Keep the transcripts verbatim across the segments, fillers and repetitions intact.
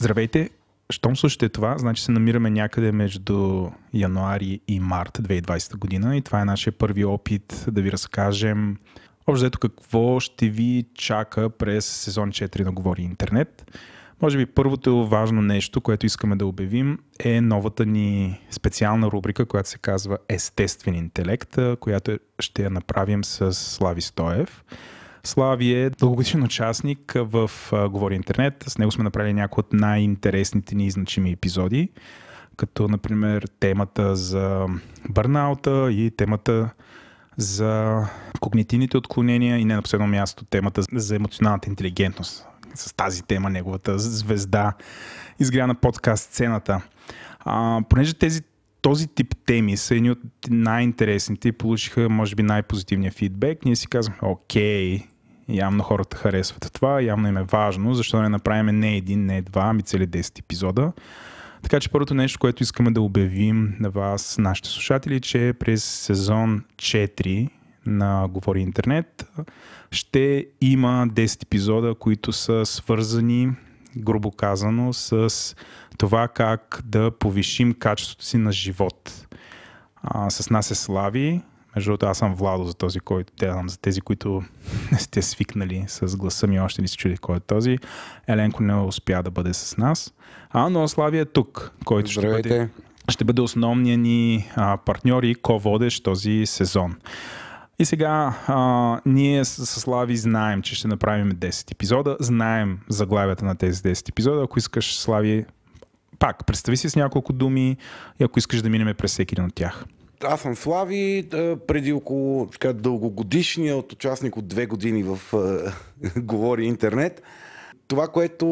Здравейте! Щом слушате това, значи се намираме някъде между януари и март две хиляди и двадесета година и това е нашия първи опит да ви разкажем общо взето какво ще ви чака през сезон четири на Говори Интернет. Може би първото важно нещо, което искаме да обявим, е новата ни специална рубрика, която се казва Естествен интелект, която ще я направим с Слави Стоев. Слави е дългогодишен участник в Говори Интернет. С него сме направили някои от най-интересните ни и значими епизоди, като например темата за бърнаута и темата за когнитивните отклонения и не на последно място темата за емоционалната интелигентност. С тази тема неговата звезда изгря на подкаст сцената. А, понеже тези този тип теми са едни от най-интересните и получиха, може би, най-позитивния фидбек. Ние си казваме, окей, явно хората харесват това, явно им е важно, защо не направим не един, не два, ами цели десет епизода. Така че първото нещо, което искаме да обявим на вас, нашите слушатели, че през сезон четири на Говори Интернет ще има десет епизода, които са свързани, грубо казано, с това как да повишим качеството си на живот. А, с нас е Слави. Между другото, аз съм Владо за този, който делам, за тези, които не сте свикнали с гласа ми, още не си чули кой е този. Еленко не успя да бъде с нас. А, но Слави е тук, който ще бъде, ще бъде основният ни а, партньор и ко-водещ този сезон. И сега а, ние с, с Слави знаем, че ще направим десет епизода, знаем заглавията на тези десет епизода. Ако искаш, Слави, пак представи си с няколко думи и ако искаш да минем през всеки един от тях. Аз съм Слави, преди около така, дългогодишният участник от две години в Говори Интернет. Това, което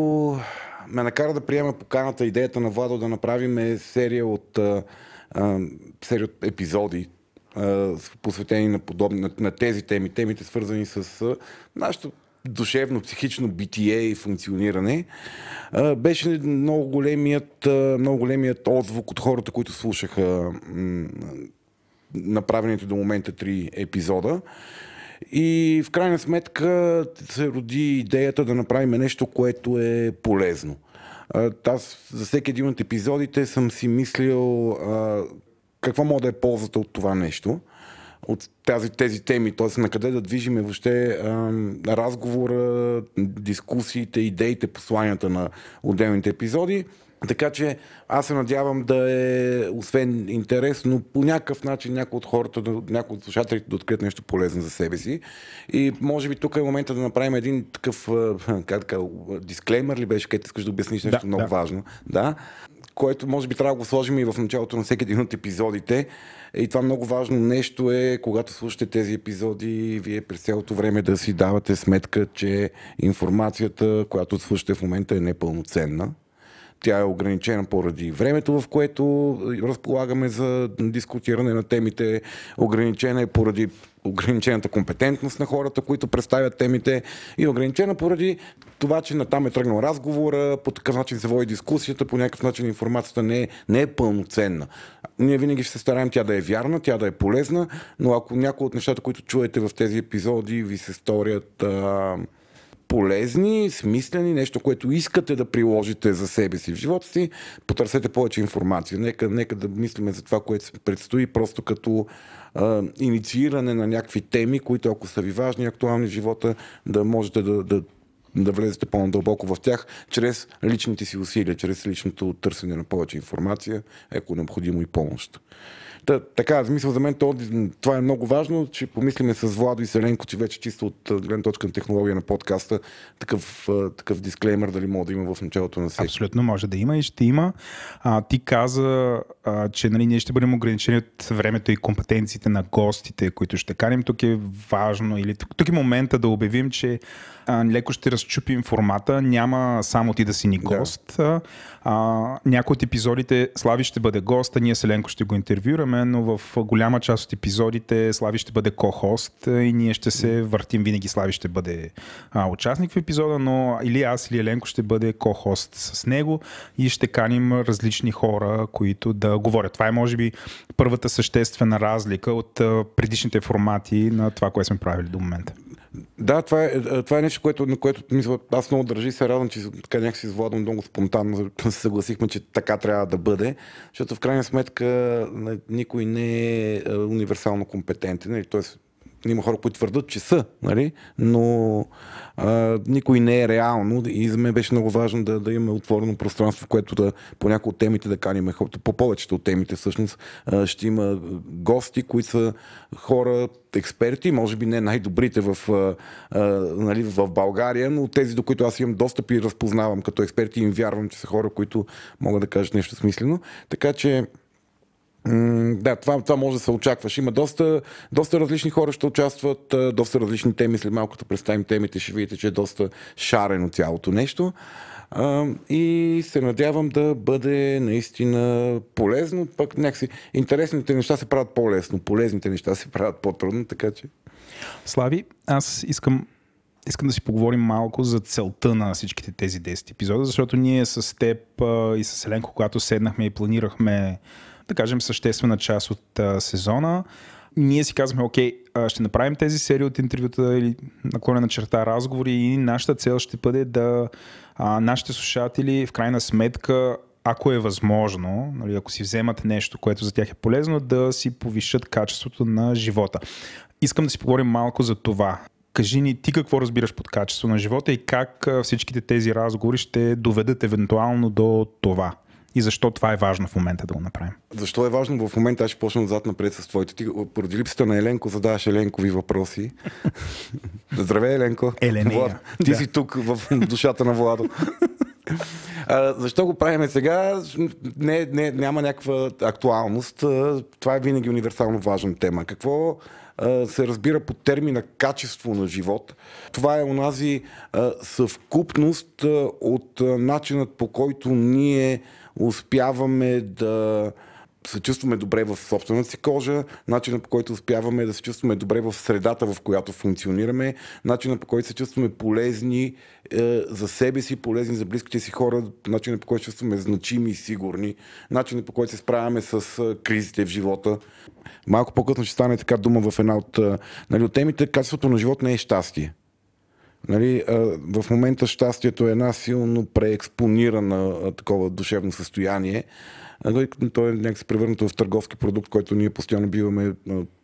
ме накара да приема поканата, идеята на Владо да направим е серия от, а, серия от епизоди, а, посветени на, подобни, на, на тези теми, темите свързани с а, нашето душевно, психично битие и функциониране. А, беше много големият, много големият отзвук от хората, които слушаха м- направените до момента три епизода. И в крайна сметка се роди идеята да направим нещо, което е полезно. А, аз за всеки един от епизодите съм си мислил а, какво може да е ползата от това нещо, от тази, тези теми, т.е. на къде да движиме въобще а, разговора, дискусиите, идеите, посланията на отделните епизоди. Така че аз се надявам да е, освен интересно, по някакъв начин някой от хората, някой от слушателите да открият нещо полезно за себе си. И може би тук е момента да направим един такъв, как така, дисклеймер ли беше, където искаш да обясниш нещо да, много да. важно. Да. Което може би трябва да го сложим и в началото на всеки един от епизодите. И това много важно нещо е, когато слушате тези епизоди, вие през цялото време да си давате сметка, че информацията, която слушате в момента, е непълноценна. Тя е ограничена поради времето, в което разполагаме за дискутиране на темите. Ограничена е поради ограничената компетентност на хората, които представят темите, и ограничена поради това, че натам е тръгнал разговора, по такъв начин се води дискусията, по някакъв начин информацията не е, не е пълноценна. Ние винаги ще се стараем тя да е вярна, тя да е полезна, но ако някои от нещата, които чуете в тези епизоди, ви се сторят а, полезни, смислени, нещо, което искате да приложите за себе си в живота си, потърсете повече информация. Нека, нека да мислиме за това, което се предстои, просто като а, иницииране на някакви теми, които, ако са ви важни и актуални в живота, да можете да, да, да влезете по-надълбоко в тях, чрез личните си усилия, чрез личното търсене на повече информация, ако необходимо и помощ. Та, така, в смисъл за мен това е много важно, че помислиме с Владо и Селенко, че вече чисто от гледна точка на технология на подкаста, такъв, такъв дисклеймер дали може да има в началото на всеки. Абсолютно може да има и ще има. А, ти каза, а, че нали, ние ще бъдем ограничени от времето и компетенциите на гостите, които ще каним. Тук е важно, или тук, тук е момента да обявим, че а, леко ще разчупим формата. Няма само ти да си ни гост. Да. А, някои от епизодите Слави ще бъде гост, а ние Селенко ще го интервюраме, но в голяма част от епизодите Слави ще бъде ко-хост и ние ще се въртим. Винаги Слави ще бъде а, участник в епизода, но или аз, или Еленко ще бъде ко-хост с него и ще каним различни хора, които да говорят. Това е, може би, първата съществена разлика от а, предишните формати на това, което сме правили до момента. Да, това е, това е нещо, което, на което мисля, аз много държи и се радвам, че така някакси с Владо много спонтанно се съгласихме, че така трябва да бъде, защото в крайна сметка никой не е универсално компетентен, нали? Тоест има хора, които твърдат, че са, нали? Но а, никой не е реално и за мен беше много важно да, да имаме отворено пространство, в което да, по някои от темите да каним, по повечето от темите всъщност а, ще има гости, които са хора, експерти, може би не най-добрите в, а, а, нали, в България, но тези, до които аз имам достъп и разпознавам като експерти и им вярвам, че са хора, които могат да кажат нещо смислено. Така че да, това, това може да се очакваш. Има доста, доста различни хора ще участват, доста различни теми. След малко да представим темите, ще видите, че е доста шарено цялото нещо. И се надявам да бъде наистина полезно. Пък някакси интересните неща се правят по-лесно, полезните неща се правят по-трудно, така че... Слави, аз искам Искам да си поговорим малко за целта на всичките тези десет епизода, защото ние с теб и с Еленко, когато седнахме и планирахме, да кажем, съществена част от а, сезона, ние си казахме, окей, ще направим тези серии от интервюта или наклонена черта разговори и нашата цел ще бъде да а, нашите слушатели в крайна сметка, ако е възможно, нали, ако си вземат нещо, което за тях е полезно, да си повишат качеството на живота. Искам да си поговорим малко за това. Кажи ни ти какво разбираш под качество на живота и как всичките тези разговори ще доведат евентуално до това. И защо това е важно в момента да го направим? Защо е важно в момента? Аз ще почна отзад напред с твоите. Ти поради липсата на Еленко задаваш Еленкови въпроси. Здравей, Еленко. Еленея. Влад, ти да. си тук в душата на Владо. А, защо го правим сега? Не, не, няма някаква актуалност. Това е винаги универсално важна тема. Какво се разбира под термина качество на живот? Това е онази а, съвкупност а, от а, начинът, по който ние успяваме да се чувстваме добре в собствената си кожа, начинът, по който успяваме да се чувстваме добре в средата, в която функционираме, начинът, по който се чувстваме полезни е, за себе си, полезни за близките си хора, начинът, по който се чувстваме значими и сигурни, начинът, по който се справяме с е, кризите в живота. Малко по-късно ще стане така дума в една от, е, нали, от темите. Качеството на живот не е щастие. Нали, в момента щастието е една силно преекспонирана такова душевно състояние. То е някак се превърнато в търговски продукт, който ние постоянно биваме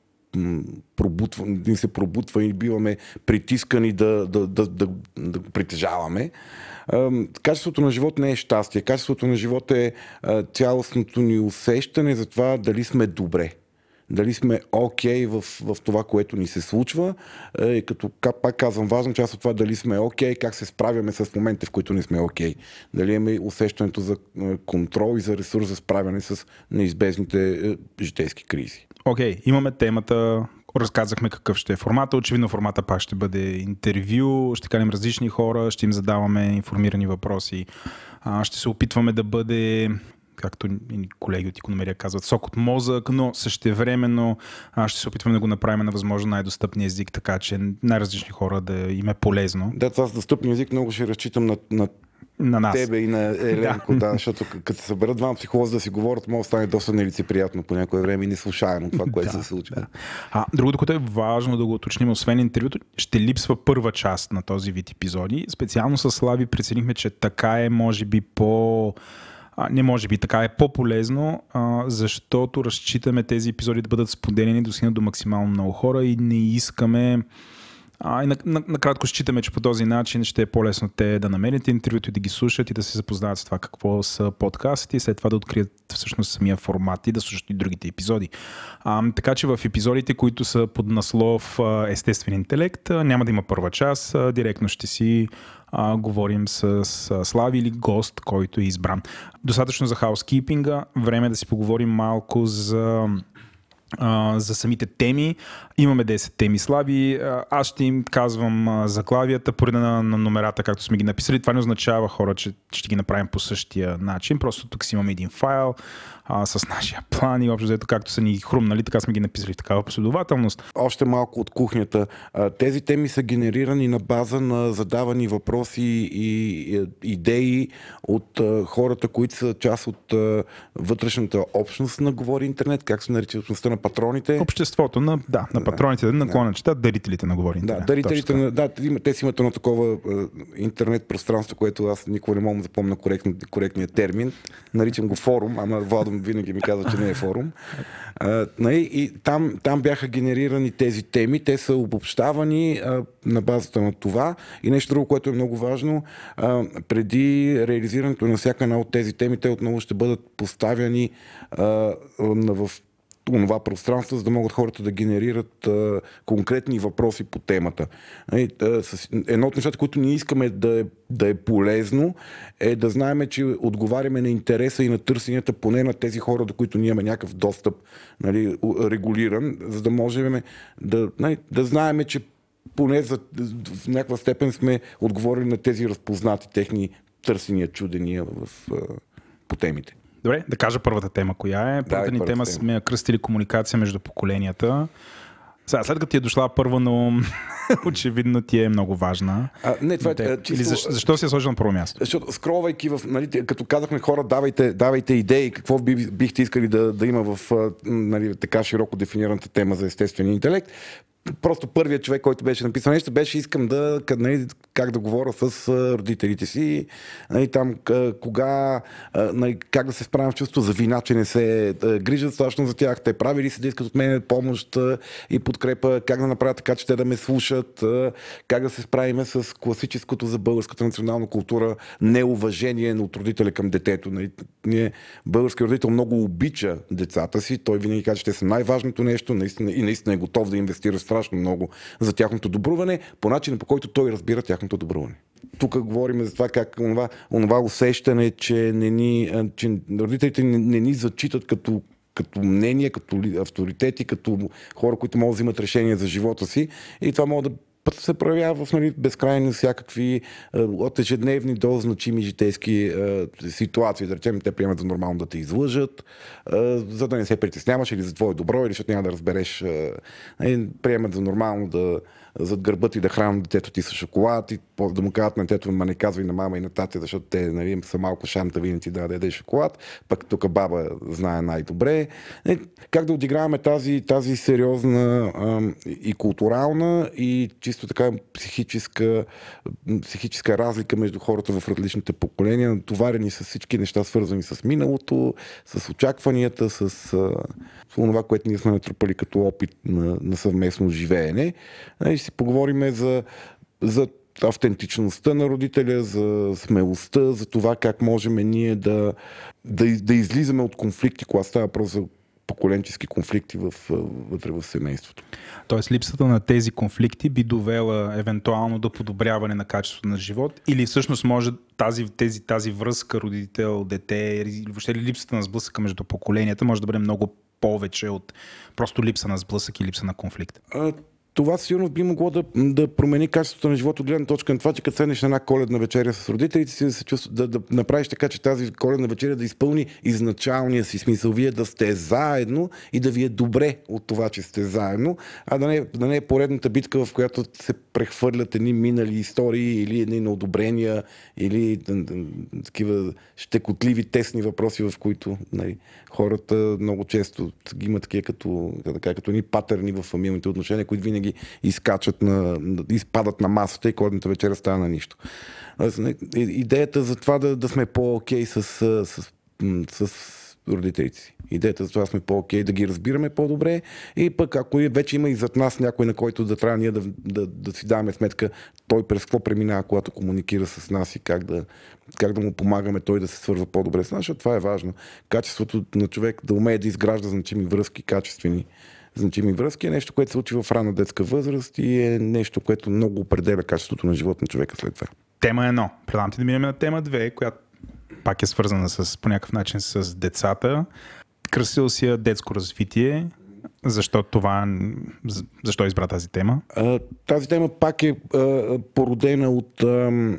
пробутва, ни се пробутва и биваме притискани да, да, да, да, да притежаваме. Качеството на живот не е щастие. Качеството на живот е цялостното ни усещане за това дали сме добре. Дали сме окей okay в, в това, което ни се случва. И като пак казвам, важна част от това дали сме окей, okay, как се справяме с моментите, в които не сме окей. Okay. Дали имаме усещането за контрол и за ресурс за справяне с неизбежните житейски кризи. Окей, okay, имаме темата, разказахме какъв ще е формата. Очевидно формата пак ще бъде интервю, ще каним различни хора, ще им задаваме информирани въпроси. Ще се опитваме да бъде, както и колеги от икономерия казват, сок от мозък, но същевременно ще се опитваме да го направим на възможно най-достъпния език, така че най-различни хора да им е полезно. Да, това с достъпния език много ще разчитам на, на, на нас. Тебе и на Еленко, да, защото като се съберат двама психолози да си говорят, може да стане доста нелицеприятно по някое време и неслушаемо това, което да, се случва. Да. А, другото, което е важно да го уточним, освен интервюто, ще липсва първа част на този вид епизоди. Специално с Слави преценихме, че така е може би по... А, не може би, така е по-полезно, а, защото разчитаме тези епизоди да бъдат споделени до стигнат до максимално много хора и не искаме... А, и накратко на, считаме, че по този начин ще е по-лесно те да намерят интервюто и да ги слушат и да се запознаят с това какво са подкастите и след това да открият всъщност самия формат и да слушат и другите епизоди. А, така че в епизодите, които са под наслов Естествен интелект, няма да има първа част, а, директно ще си а, говорим с, с Слави или гост, който е избран. Достатъчно за хаускипинга, време е да си поговорим малко за... Uh, за самите теми. Имаме десет теми, Слави. Uh, аз ще им казвам uh, заглавията по реда на, на номерата, както сме ги написали. Това не означава, хора, че ще ги направим по същия начин. Просто тук си имаме един файл. а, с нашия план и общо взето както са ни хрумнали, така сме ги написали в такава последователност. Още малко от кухнята. Тези теми са генерирани на база на задавани въпроси и идеи от хората, които са част от вътрешната общност на Говори Интернет, как се нарича общността на патроните. Обществото на, да, на патроните, да, на клонечета, дарителите на Говори Интернет. Да, дарителите на, да, те си имат едно такова интернет пространство, което аз никога не мога да запомня коректно, коректния термин. Наричам го форум, ама Владо винаги ми казва, че не е форум. А, и там, там бяха генерирани тези теми, те са обобщавани а, на базата на това. И нещо друго, което е много важно, а, преди реализирането на всяка една от тези теми, те отново ще бъдат поставяни а, в това пространство, за да могат хората да генерират а, конкретни въпроси по темата. И, а, с, едно от нещата, които ние искаме да е, да е полезно, е да знаем, че отговаряме на интереса и на търсенията поне на тези хора, до които ние имаме някакъв достъп, нали, регулиран, за да можем да, нали, да знаем, че поне за, в някаква степен сме отговорили на тези разпознати техни търсения, чудения в, а, по темите. Добре, да кажа първата тема, коя е. Първата ни тема сме я кръстили комуникация между поколенията. Сега, след като ти е дошла първа, но очевидно ти е много важна. А, не, това е, Те, чисто... Или защо, защо си я сложил на първо място? Защото скролвайки в, нали, като казахме хора, давайте, давайте идеи, какво би, бихте искали да, да има в, нали, така широко дефинираната тема за естествения интелект. Просто първият човек, който беше написал нещо, беше искам да, нали, как да говоря с родителите си, нали, там кога, нали, как да се справям в чувство за вина, че не се грижат страшно за тях, те правили се да искат от мен помощ и подкрепа, как да направя така, че те да ме слушат, как да се справим с класическото за българската национална култура неуважение от родителя към детето. Нали, ние, българският родител много обича децата си, той винаги казва, че те са най-важното нещо, наистина, и наистина е готов да инвестира страшно много за тяхното добруване, по начина, по който той разбира тяхното добруване. Тук говорим за това как онова, онова усещане, че, не ни, че родителите не, не ни зачитат като, като мнение, като авторитети, като хора, които могат да взимат решения за живота си, и това може да се проявява в, нали, безкрайни всякакви от ежедневни до значими житейски а, ситуации. Да речем, те приемат за нормално да те излъжат, а, за да не се притесняваш или за твое добро, или защото няма да разбереш. А, приемат за нормално да зад гърба ти да хранят детето ти с шоколад и да му казват на детето, ма не казвай на мама и на тате, защото те, нали, са малко шамта, винаги ти да даде шоколад, пък тук баба знае най-добре. Е, как да отиграваме тази, тази сериозна а, и културална и чисто така психическа, психическа разлика между хората в различните поколения, натоварени с всички неща, свързани с миналото, с очакванията, с а, това, което ние сме натрупали като опит на, на съвместно живеене. И си поговорим за, за автентичността на родителя, за смелостта, за това как можем ние да, да, да излизаме от конфликти, когато става просто за поколенчески конфликти в, вътре в семейството. Тоест липсата на тези конфликти би довела евентуално до подобряване на качеството на живот, или всъщност може тази, тези, тази връзка родител-дете или въобще липсата на сблъсъка между поколенията може да бъде много повече от просто липса на сблъсък и липса на конфликт? А, това сигурно би могло да, да промени качеството на живота от гледна точка на това, че като седнеш на една коледна вечеря с родителите си, да, се чувства, да, да направиш така, че тази коледна вечеря да изпълни изначалния си смисъл. Вие да сте заедно и да ви е добре от това, че сте заедно, а да не, да не е поредната битка, в която се прехвърлят едни минали истории или едни неодобрения или такива щекотливи, тесни въпроси, в които, нали, хората много често ги имат такива като, така, като едни патърни в фамилните отношения, които винаги изкачат на, изпадат на масата и коледната вечеря става на нищо. Идеята за това да, да сме по-окей с, с, с, с родителите си. Идеята за това сме по-окей, да ги разбираме по-добре и пък ако вече има и зад нас някой, на който да трябва ние да, да, да си даваме сметка той през какво преминава, когато комуникира с нас и как да, как да му помагаме той да се свързва по-добре с нас, защото това е важно. Качеството на човек да умее да изгражда значими връзки, качествени значими връзки е нещо, което се учи в ранна детска възраст и е нещо, което много определя качеството на живота на човека след това. Тема едно. Предлагам ти да минем на тема две, която пак е свързана с, по някакъв начин с децата. Красил си я детско развитие. Защо това, защо избра тази тема? А, тази тема пак е а, породена от а,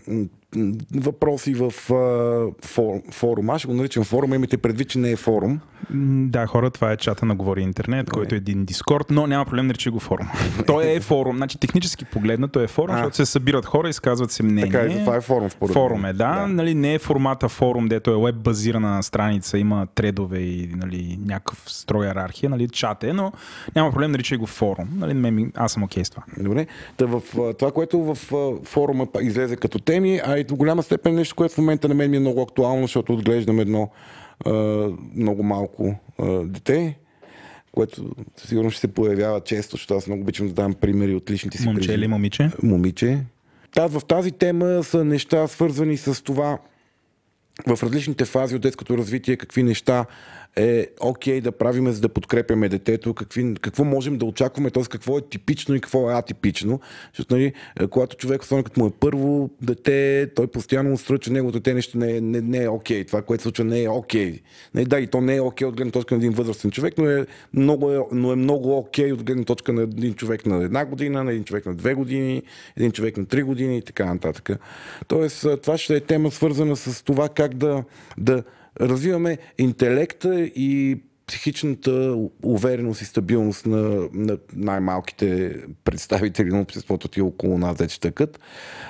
въпроси в а, фор, форум. Аз ще го наричам форум, имайте предвид, че не е форум. Да, хора, това е чата на Говори Интернет, Добре. който е един Дискорд, но няма проблем да речи го форум. Той е форум, значи технически погледнато той е форум, а. защото се събират хора и изказват си мнение. Така е, това е форум. Според форум е, да, да. Нали, не е формата форум, дето е веб базирана страница, има тредове и нали, някакъв строй иерархия, нали, чат е, но няма проблем да речи го форум. Нали, аз съм окей с това. Добре, Та в това, което в форума излезе като теми, а и до голяма степен нещо, което в момента на мен ми е много актуално, защото отглеждам едно Uh, много малко uh, дете, което сигурно ще се появява често, защото аз много обичам да давам примери от личните си. Момче или момиче? Момиче. Таз, в тази тема са неща свързани с това в различните фази от детското развитие, какви неща е окей okay да правим, за да подкрепяме детето, какви, какво можем да очакваме, т.е. какво е типично и какво е атипично. Защото, нали, когато човек, особено като му е първо дете, той постоянно уструва, че неговото дете нещо не е, не, не е окей. Това, което се случва, не е окей. Не, да, и то не е окей от гледна точка на един възрастен човек, но е много, но е много окей от гледна точка на един човек на една година, на един човек на две години, един човек на три години и така нататък. Тоест, това ще е тема свързана с това как да, да развиваме интелекта и психичната увереност и стабилност на, на най-малките представители на обществото ти около нас, дето тъкат.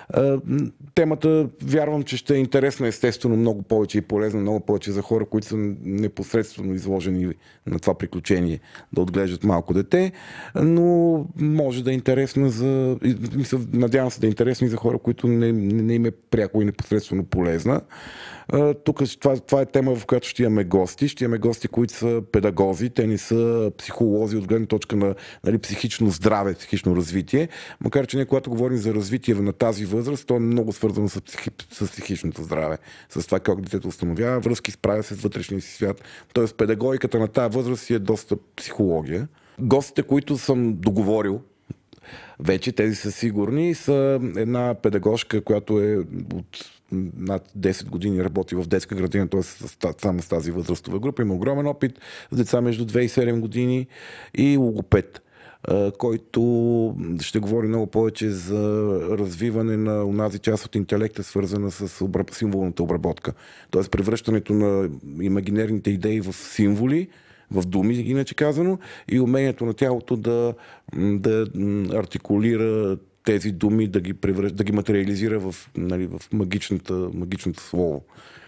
Темата, вярвам, че ще е интересна естествено много повече и полезна много повече за хора, които са непосредствено изложени на това приключение да отглеждат малко дете, но може да е интересна за... Надявам се да е интересна и за хора, които не, не им е пряко и непосредствено полезна. Тук това, това е тема, в която ще имаме гости. Ще имаме гости, които са педагози, те не са психолози от гледна точка на, нали, психично здраве, психично развитие. Макар че не, когато говорим за развитие на тази възраст, то е много свързано с, психи, с психичното здраве. С това как детето установява връзки, справя се с вътрешния си свят. Тоест педагогиката на тази възраст си е доста психология. Гостите, които съм договорил вече, тези са сигурни, са една педагожка, която е от над десет години работи в детска градина, т.е. само с тази възрастова група. Има огромен опит с деца между две и седем години и логопед, който ще говори много повече за развиване на онази част от интелекта, свързана с обраб... символната обработка. Т.е. превръщането на имагинерните идеи в символи, в думи, иначе казано, и умението на тялото да, да артикулира тези думи, да ги, превръщ, да ги материализира в, нали, в магичната, магичното слово.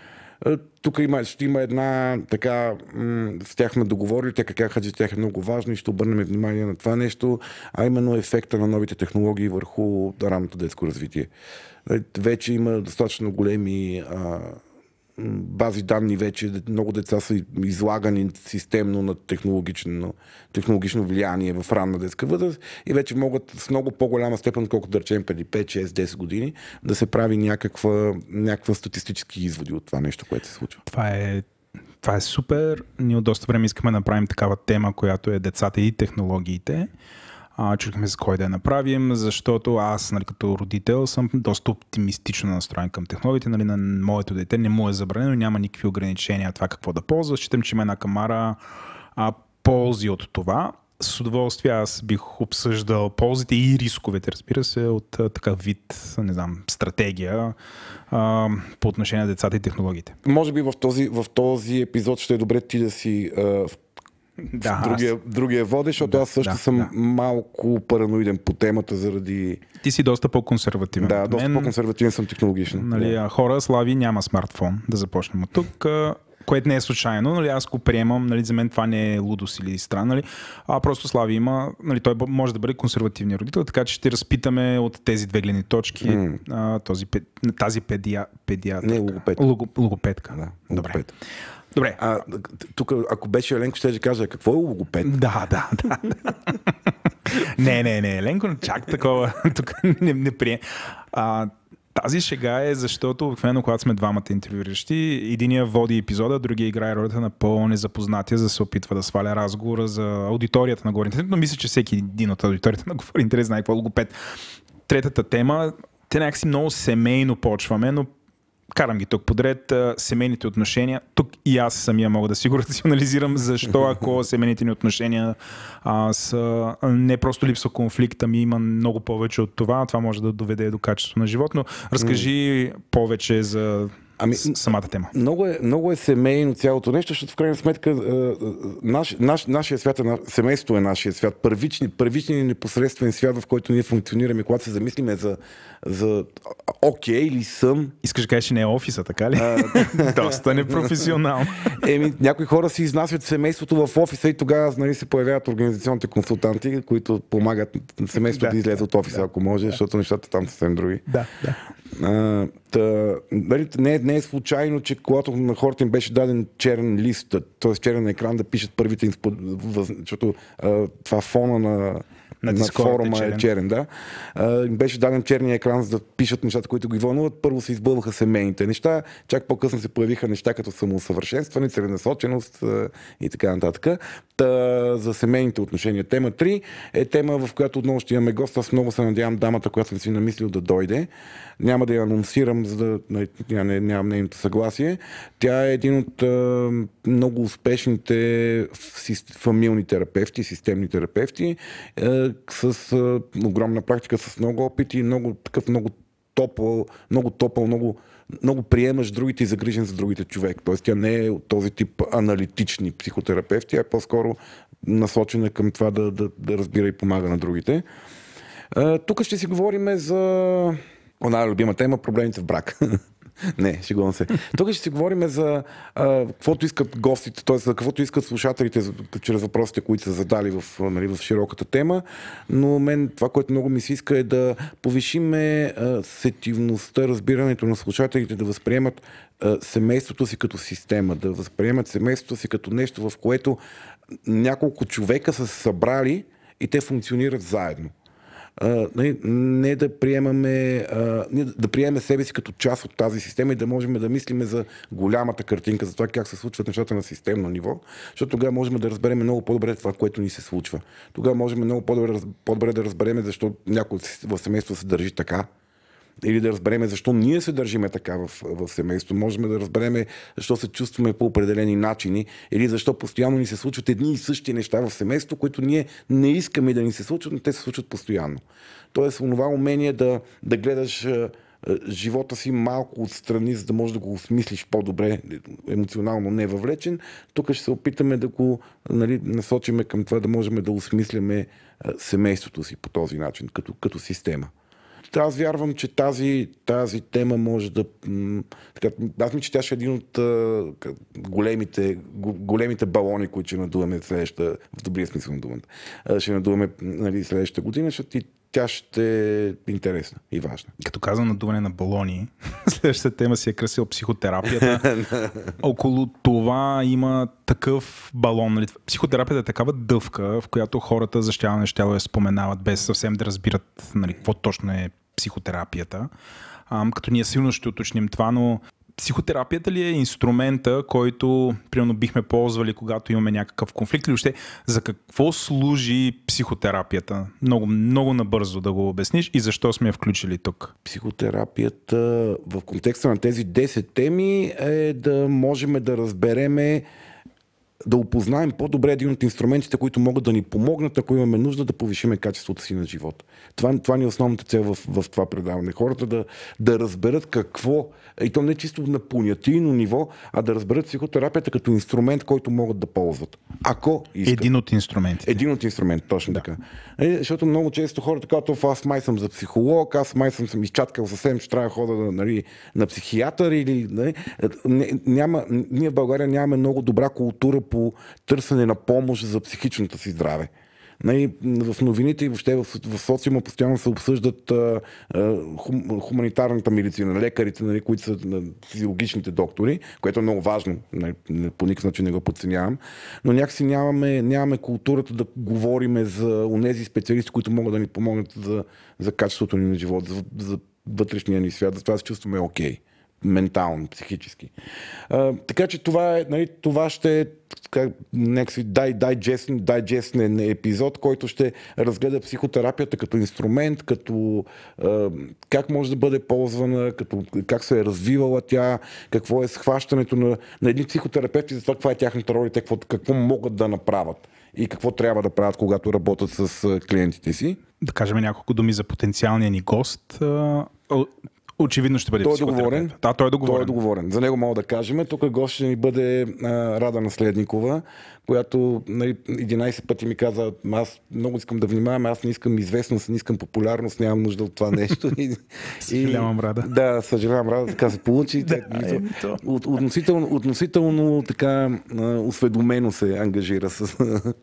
Тук има, ще има една така, м- с тях сме договорили, те казаха, че тях е много важно и ще обърнем внимание на това нещо, а именно ефекта на новите технологии върху ранното детско развитие. Вече има достатъчно големи а, бази данни, вече много деца са излагани системно на технологично, технологично влияние в ранна детска възраст и вече могат с много по-голяма степен, колкото да речем преди пет, шест, десет години, да се прави някаква, някаква статистически изводи от това нещо, което се случва. Това е, това е супер. Ние от доста време искаме да направим такава тема, която е децата и технологиите. Чухме с кой да я направим, защото аз, нали, като родител съм доста оптимистично настроен към технологиите. Нали, на моето дете не му е забранено, няма никакви ограничения това какво да ползва. Считам, че има една камара а, ползи от това. С удоволствие аз бих обсъждал ползите и рисковете, разбира се, от а, такъв вид, не знам, стратегия а, по отношение на децата и технологиите. Може би в този, в този епизод ще е добре ти да си а, Да, другия, аз... другия водещ, защото да, аз също да, съм да. малко параноиден по темата заради... Ти си доста по-консервативен. Да, доста мен, по-консервативен съм технологично. Нали, да. Хора, Слави няма смартфон, да започнем от тук, което не е случайно. Нали, аз го приемам, нали, за мен това не е лудост или страна, нали, а просто Слави има, нали, той може да бъде консервативният родител, така че ще разпитаме от тези две гледни точки mm. а, този, тази педия, педиатърка. Не, логопедка. Лого, логопедка. Да, Добре. логопед. Добре. А, тук, ако беше Еленко, ще кажа, какво е логопед? Да, да, да. не, не, не, Еленко, чак такова. Тук не, не прие. А, тази шега е, защото обикновено, когато сме двамата интервюиращи, единия води епизода, другия играе ролята на по-незапознатия, за да се опитва да сваля разговора за аудиторията на Говори Интернет, но мисля, че всеки един от аудиторията на Говори Интернет знае какво е логопед. Третата тема, те някакси много семейно почваме, но карам ги тук подред, семейните отношения. Тук и аз самия мога да си го рационализирам, защо ако семейните ни отношения а, са не просто липсва конфликт, ами има много повече от това, това може да доведе до качество на живот, но разкажи mm. повече за ами, самата тема. Много е, много е семейно цялото нещо, защото в крайна сметка наш, наш, нашия свят е, семейството е нашия свят, първични, първични непосредствен свят, в който ние функционираме, когато се замислиме за, за окей или съм. Искаш да кажеш, че не е офиса, така ли? Доста непрофесионално. Еми, някои хора си изнасят семейството в офиса и тогава, нали, се появяват организационните консултанти, които помагат семейството да, да излезе да, от офиса, да, ако може, да. Защото нещата там са съвсем други. Да, да. А, та, нали, не, не е случайно, че когато на хората им беше даден черен лист, т.е. черен екран да пишат първите им, защото а, това фона на на, на форума е черен, е черен да. А, им беше даден черния екран, за да пишат нещата, които ги вълнуват. Първо се избълваха семейните неща, чак по-късно се появиха неща като самоусъвършенстване, целенасоченост а, и така нататък. Та, за семейните отношения. Тема три е тема, в която отново ще имаме гост. Аз много се надявам дамата, която съм си намислил да дойде. Няма да я анонсирам, за да нямам нямам нейното съгласие. Тя е един от а, много успешните фамилни терапевти, системни терапевти, а, с а, огромна практика, с много опит и много такъв много топъл, много топъл, много много приемаш другите и загрижен за другите човек. Тоест тя не е от този тип аналитични психотерапевти, а е по-скоро насочена към това да, да, да разбира и помага на другите. А, тук ще си говорим за най-любима тема – проблемите в брак. Не, шегувам се. Тук ще си говорим за а, каквото искат гостите, т.е. за каквото искат слушателите чрез въпросите, които са задали в, нали, в широката тема, но мен това, което много ми се иска е да повишиме а, сетивността, разбирането на слушателите да възприемат а, семейството си като система, да възприемат семейството си като нещо, в което няколко човека са се събрали и те функционират заедно. Uh, не да приемаме, uh, да приемем себе си като част от тази система и да можем да мислиме за голямата картинка, за това как се случват нещата на системно ниво, защото тогава можем да разберем много по-добре това, което ни се случва. Тогава можем много по-добре, по-добре да разберем защо някой в семейство се държи така, или да разбереме защо ние се държиме така в, в семейството. Можем да разбереме защо се чувстваме по определени начини или защо постоянно ни се случват едни и същи неща в семейството, които ние не искаме да ни се случват, но те се случват постоянно. Тоест, онова умение да, да гледаш а, а, живота си малко отстрани, за да можеш да го осмислиш по-добре, емоционално не въвлечен. Тук ще се опитаме да го, нали, насочиме към това да можем да осмисляме а, семейството си по този начин, като, като система. Аз вярвам, че тази, тази тема може да... М- така, аз мисля, че тя ще е един от а, големите, големите балони, които ще надуваме следващата, в добрия смисъл на думата, ще надуваме, нали, следващата година, защото и тя ще е интересна и важна. Като казвам надуване на балони, следващата тема си е красил психотерапията. Около това има такъв балон. Нали? Психотерапията е такава дъвка, в която хората за щяло нещяло я споменават, без съвсем да разбират, нали, какво точно е психотерапията. А, като ние силно ще уточним това, но психотерапията ли е инструмента, който примерно бихме ползвали, когато имаме някакъв конфликт, или въобще за какво служи психотерапията? Много, много набързо да го обясниш и защо сме я включили тук. Психотерапията в контекста на тези десет теми е да можем да разбереме, да опознаем по-добре един от инструментите, които могат да ни помогнат, ако имаме нужда да повишиме качеството си на живота. Това, това ни е основната цел в, в това предаване. Хората да, да разберат какво, и то не чисто на понятийно ниво, а да разберат психотерапията като инструмент, който могат да ползват. Ако искат. Един от инструментите. Един от инструментите, точно да. Така. Е, защото много често хората казват, аз май съм за психолог, аз май съм, съм изчаткал съвсем, че трябва да хода, нали, на психиатър или... Нали, няма, ние в България нямаме много добра култура по търсене на помощ за психичното си здраве. Нали, в новините и въобще в, в социума постоянно се обсъждат а, а, хум, хуманитарната медицина, лекарите, нали, които са а, физиологичните доктори, което е много важно, нали, по никакъв начин не го подценявам, но някакси нямаме, нямаме културата да говориме за онези специалисти, които могат да ни помогнат за, за качеството ни на живот, за, за вътрешния ни свят, за това се чувстваме окей. ментално, психически. А, така че това, е, нали, това ще е някакси дайджестен епизод, който ще разгледа психотерапията като инструмент, като а, как може да бъде ползвана, като, как се е развивала тя, какво е схващането на, на едни психотерапевти за това, каква е тяхната роля, какво, какво могат да направят и какво трябва да правят, когато работят с клиентите си. Да кажем няколко думи за потенциалния ни гост. Очевидно ще бъде той е психотерапевт. договорен. Да, той е договорен. Той е договорен. За него мога да кажем. Тук гост ще ни бъде а, Рада Наследникова, която нали, единайсет пъти ми каза, аз много искам да внимавам, аз не искам известност, не искам популярност, нямам нужда от това нещо. И, съжалявам, Рада. Да, съжалявам, Рада, така се получи. да, так, е, от, относително, относително така осведомено се ангажира с,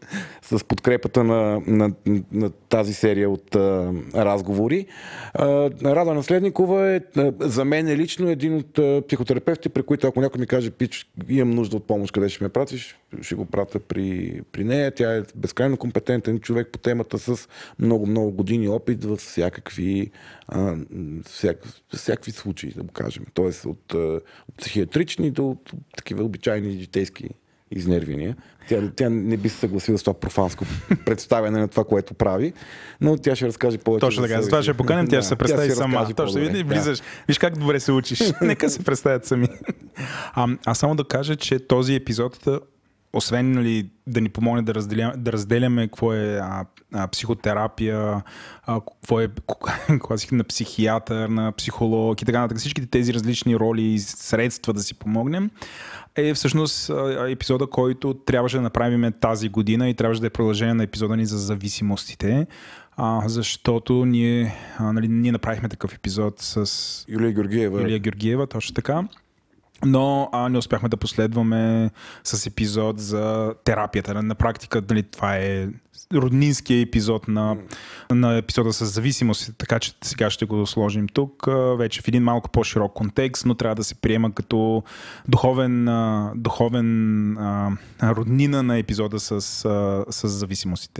с подкрепата на, на, на тази серия от а, разговори. А, Рада Наследникова е за мен е лично един от а, психотерапевтите, при които ако някой ми каже, пич, имам нужда от помощ, къде ще ме пратиш, ще го пратя при, при нея. Тя е безкрайно компетентен човек по темата с много-много години опит в всякакви, а, всяк, всякакви случаи, да го кажем. Тоест от, от психиатрични до от, от такива обичайни житейски изнервения. Тя, тя не би се съгласила с това профанско представяне на това, което прави, но тя ще разкаже повече. Точно така, за това ще поканем, тя да, ще се представи сама. Точно, види, влизаш, виж как добре се учиш. Нека се представят сами. А, а само да кажа, че този епизод, освен нали, да ни помогне да, разделя, да разделяме какво е а, а, психотерапия, а, какво е класика на психиатър, на психолог и така нататък, всичките тези различни роли и средства да си помогнем, е всъщност епизода, който трябваше да направим тази година и трябваше да е продължение на епизода ни за зависимостите, а, защото ние, а, нали, ние направихме такъв епизод с Юлия Георгиева. Юлия Георгиева, точно така. Но а, не успяхме да последваме с епизод за терапията. На практика нали, това е роднинския епизод на, на епизода с зависимост, така че сега ще го сложим тук, вече в един малко по-широк контекст, но трябва да се приема като духовен, духовен а, роднина на епизода с, а, с зависимостите.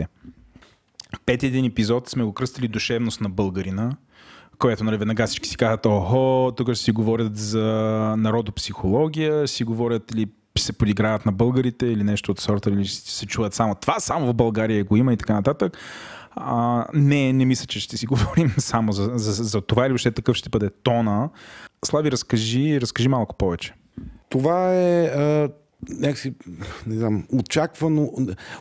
Пети един епизод сме го кръстили Душевност на българина, което нали, веднага всички си казват, охо, тук ще си говорят за народопсихология, си говорят или се подиграват на българите или нещо от сорта, или ще се чуват само това, само в България го има и така нататък. А, не, не мисля, че ще си говорим само за, за, за това или въобще такъв ще бъде тона. Слави, разкажи, разкажи малко повече. Това е а, някакси, не знам, очаквано,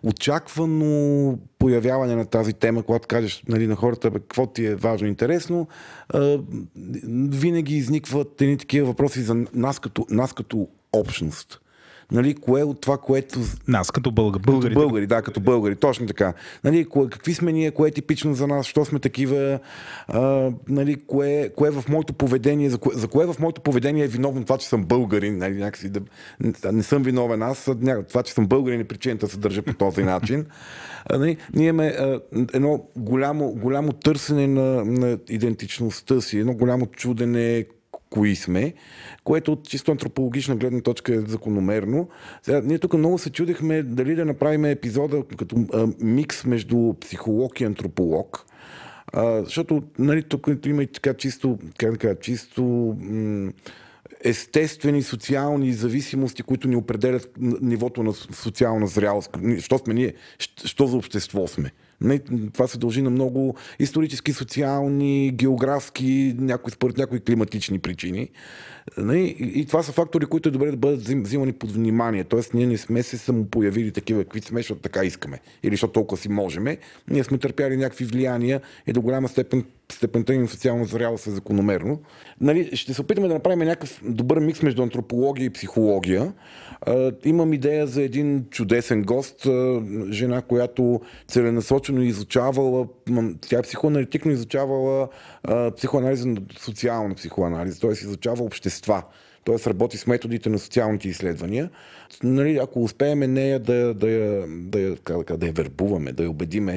очаквано появяване на тази тема, когато кажеш нали, на хората, бе, какво ти е важно и интересно, а, винаги изникват едни такива въпроси за нас като, нас като общност. Нали, кое от това, което... Нас като българи. Българи, като българи да, като българи, точно така. Нали, кое, какви сме ние, кое е типично за нас, що сме такива, а, нали, кое, кое в моето поведение, за кое, за кое в моето поведение е виновно това, че съм българин, нали, някакси да, не съм виновен аз, това, че съм българин е причината да се държа по този начин. А, нали, ние имаме а, едно голямо, голямо търсене на, на идентичността си, едно голямо чудене кои сме, което от чисто антропологична гледна точка е закономерно. Сега, ние тук много се чудихме дали да направим епизода като а, микс между психолог и антрополог, а, защото нали, тук има и така чисто, как да кажа, чисто м- естествени социални зависимости, които ни определят нивото на социална зрялост. Що сме ние? Що за общество сме? Не, това се дължи на много исторически, социални, географски, някои, според някои климатични причини. Не, и, и това са фактори, които е добре да бъдат взимани под внимание. Тоест, ние не сме се самопоявили такива, какви сме, защото така искаме. Или защото толкова си можеме. Ние сме търпяли някакви влияния и до голяма степен степента им социално зрялост е закономерно. Нали, ще се опитаме да направим някакъв добър микс между антропология и психология. А, имам идея за един чудесен гост, а, жена, която целенасочено изучавала, тя е психоаналитик, но изучавала а, психоанализа на социална психоанализа, т.е. изучава общества. Т.е. работи с методите на социалните изследвания. Нали, ако успеем нея да, да, да, да, да, да я вербуваме, да я убедиме